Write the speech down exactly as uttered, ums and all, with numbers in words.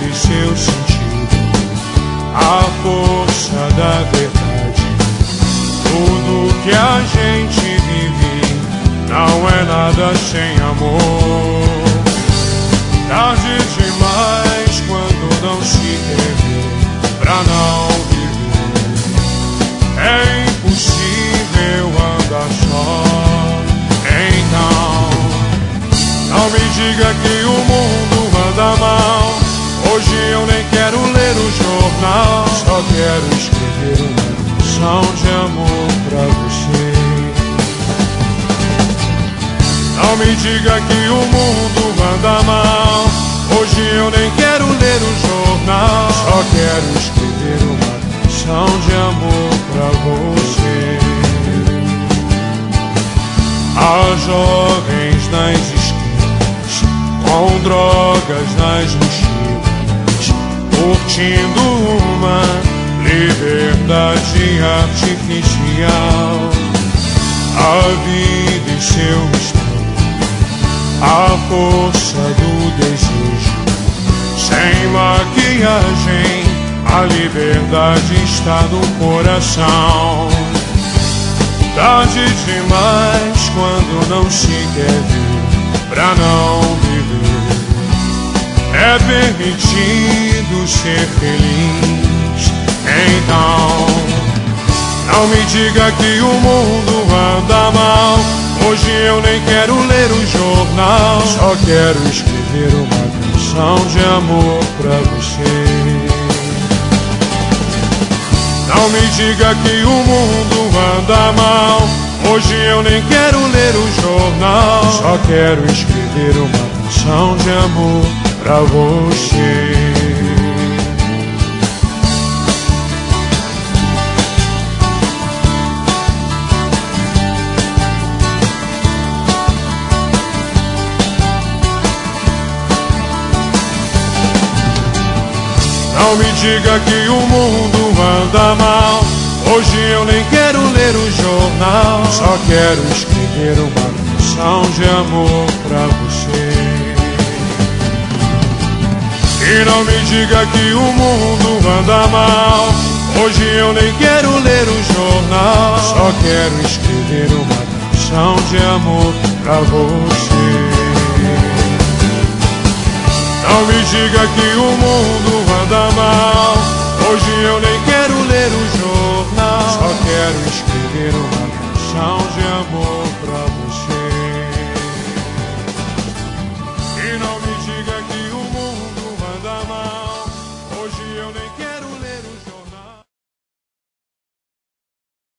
e seu sentido, a força da verdade. Tudo que a gente vive não é nada sem amor. Tarde demais quando não se quer ver pra não viver. É impossível andar só. Então, não me diga que o mundo anda mal. Hoje eu nem quero ler o jornal. Só quero escrever uma canção de amor pra você. Não me diga que o mundo anda mal. Hoje eu nem quero ler o jornal. Só quero escrever uma canção de amor pra você. Há jovens nas esquinas, com drogas nas mochilas, curtindo uma liberdade artificial. A vida e seu mistério, a força do desejo. Sem maquiagem, a liberdade está no coração. Tarde demais quando não se quer ver pra não viver. É permitido ser feliz. Então, não me diga que o mundo anda mal. Hoje eu nem quero ler o jornal. Só quero escrever uma canção de amor pra você. Não me diga que o mundo anda mal. Hoje eu nem quero ler o jornal. Só quero escrever uma canção de amor pra você. Não me diga que o mundo anda mal. Hoje eu nem quero ler o jornal. Só quero escrever uma canção de amor pra você. E não me diga que o mundo anda mal. Hoje eu nem quero ler o jornal. Só quero escrever uma canção de amor pra você. Não me diga que o mundo anda mal. Hoje eu nem quero ler o jornal. Só quero escrever uma canção de amor pra você. E não me diga que